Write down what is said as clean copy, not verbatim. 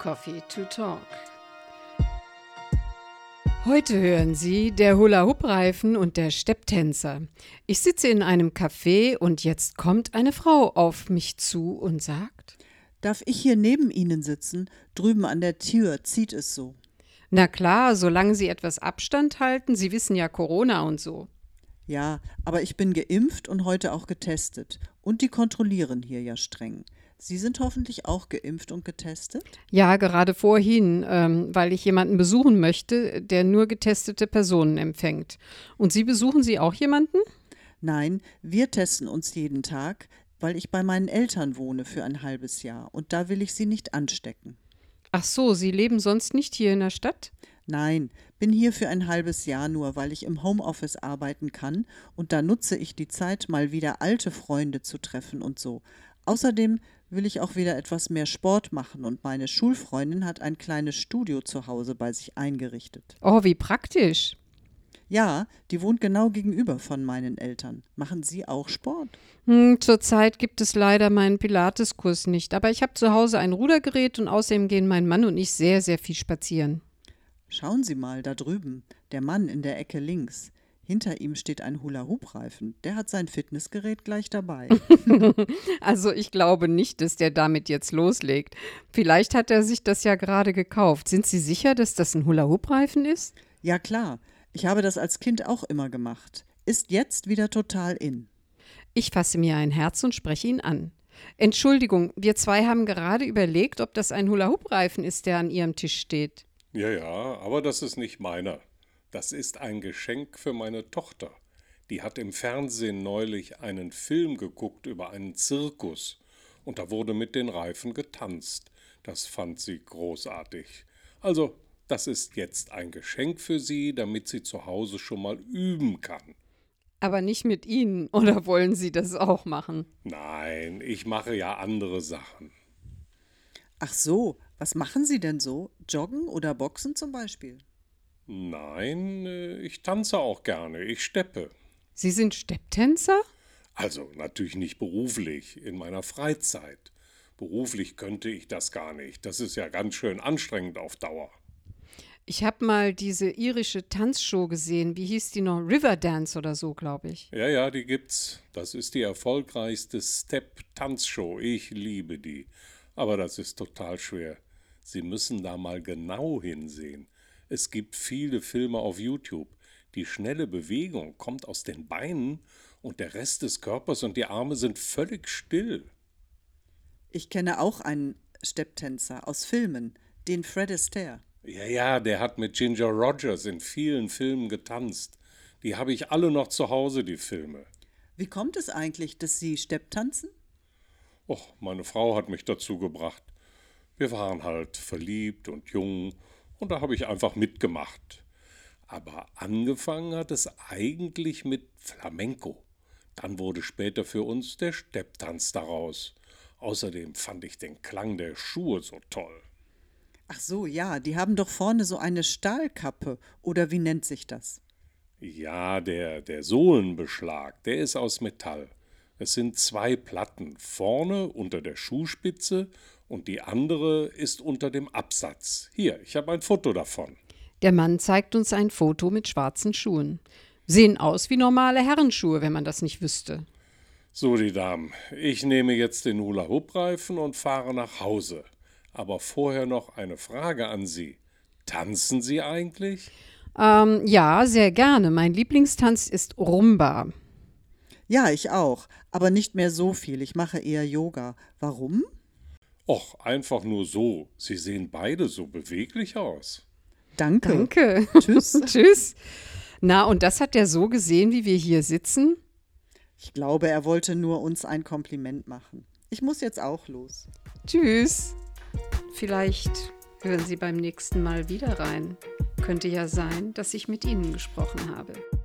Coffee to Talk. Heute hören Sie der Hula-Hoop-Reifen und der Stepptänzer. Ich sitze in einem Café und jetzt kommt eine Frau auf mich zu und sagt: Darf ich hier neben Ihnen sitzen? Drüben an der Tür zieht es so. Na klar, solange Sie etwas Abstand halten, Sie wissen ja Corona und so. Ja, aber ich bin geimpft und heute auch getestet. Und die kontrollieren hier ja streng. Sie sind hoffentlich auch geimpft und getestet? Ja, gerade vorhin, weil ich jemanden besuchen möchte, der nur getestete Personen empfängt. Und Sie besuchen Sie auch jemanden? Nein, wir testen uns jeden Tag, weil ich bei meinen Eltern wohne für ein halbes Jahr. Und da will ich sie nicht anstecken. Ach so, Sie leben sonst nicht hier in der Stadt? Nein, bin hier für ein halbes Jahr nur, weil ich im Homeoffice arbeiten kann. Und da nutze ich die Zeit, mal wieder alte Freunde zu treffen und so. Außerdem will ich auch wieder etwas mehr Sport machen und meine Schulfreundin hat ein kleines Studio zu Hause bei sich eingerichtet. Oh, wie praktisch. Ja, die wohnt genau gegenüber von meinen Eltern. Machen Sie auch Sport? Zurzeit gibt es leider meinen Pilateskurs nicht, aber ich habe zu Hause ein Rudergerät und außerdem gehen mein Mann und ich sehr, sehr viel spazieren. Schauen Sie mal, da drüben, der Mann in der Ecke links. Hinter ihm steht ein Hula-Hoop-Reifen. Der hat sein Fitnessgerät gleich dabei. Also ich glaube nicht, dass der damit jetzt loslegt. Vielleicht hat er sich das ja gerade gekauft. Sind Sie sicher, dass das ein Hula-Hoop-Reifen ist? Ja klar, ich habe das als Kind auch immer gemacht. Ist jetzt wieder total in. Ich fasse mir ein Herz und spreche ihn an. Entschuldigung, wir zwei haben gerade überlegt, ob das ein Hula-Hoop-Reifen ist, der an Ihrem Tisch steht. Ja, aber das ist nicht meiner. Das ist ein Geschenk für meine Tochter. Die hat im Fernsehen neulich einen Film geguckt über einen Zirkus und da wurde mit den Reifen getanzt. Das fand sie großartig. Also, das ist jetzt ein Geschenk für sie, damit sie zu Hause schon mal üben kann. Aber nicht mit Ihnen, oder wollen Sie das auch machen? Nein, ich mache ja andere Sachen. Ach so, was machen Sie denn so? Joggen oder Boxen zum Beispiel? Nein, ich tanze auch gerne, ich steppe. Sie sind Stepptänzer? Also natürlich nicht beruflich, in meiner Freizeit. Beruflich könnte ich das gar nicht. Das ist ja ganz schön anstrengend auf Dauer. Ich habe mal diese irische Tanzshow gesehen. Wie hieß die noch? Riverdance oder so, glaube ich. Ja, die gibt's. Das ist die erfolgreichste Step-Tanzshow. Ich liebe die. Aber das ist total schwer. Sie müssen da mal genau hinsehen. Es gibt viele Filme auf YouTube. Die schnelle Bewegung kommt aus den Beinen und der Rest des Körpers und die Arme sind völlig still. Ich kenne auch einen Stepptänzer aus Filmen, den Fred Astaire. Ja, der hat mit Ginger Rogers in vielen Filmen getanzt. Die habe ich alle noch zu Hause, die Filme. Wie kommt es eigentlich, dass Sie Stepptanzen? Och, meine Frau hat mich dazu gebracht. Wir waren halt verliebt und jung und da habe ich einfach mitgemacht. Aber angefangen hat es eigentlich mit Flamenco. Dann wurde später für uns der Stepptanz daraus. Außerdem fand ich den Klang der Schuhe so toll. Ach so, ja, die haben doch vorne so eine Stahlkappe. Oder wie nennt sich das? Ja, der Sohlenbeschlag, der ist aus Metall. Es sind 2 Platten, vorne unter der Schuhspitze und die andere ist unter dem Absatz. Hier, ich habe ein Foto davon. Der Mann zeigt uns ein Foto mit schwarzen Schuhen. Sehen aus wie normale Herrenschuhe, wenn man das nicht wüsste. So, die Damen, ich nehme jetzt den Hula-Hoop-Reifen und fahre nach Hause. Aber vorher noch eine Frage an Sie. Tanzen Sie eigentlich? Ja, sehr gerne. Mein Lieblingstanz ist Rumba. Ja, ich auch, aber nicht mehr so viel. Ich mache eher Yoga. Warum? Och, einfach nur so. Sie sehen beide so beweglich aus. Danke. Danke. Tschüss. Tschüss. Na, und das hat er so gesehen, wie wir hier sitzen? Ich glaube, er wollte nur uns ein Kompliment machen. Ich muss jetzt auch los. Tschüss. Vielleicht hören Sie beim nächsten Mal wieder rein. Könnte ja sein, dass ich mit Ihnen gesprochen habe.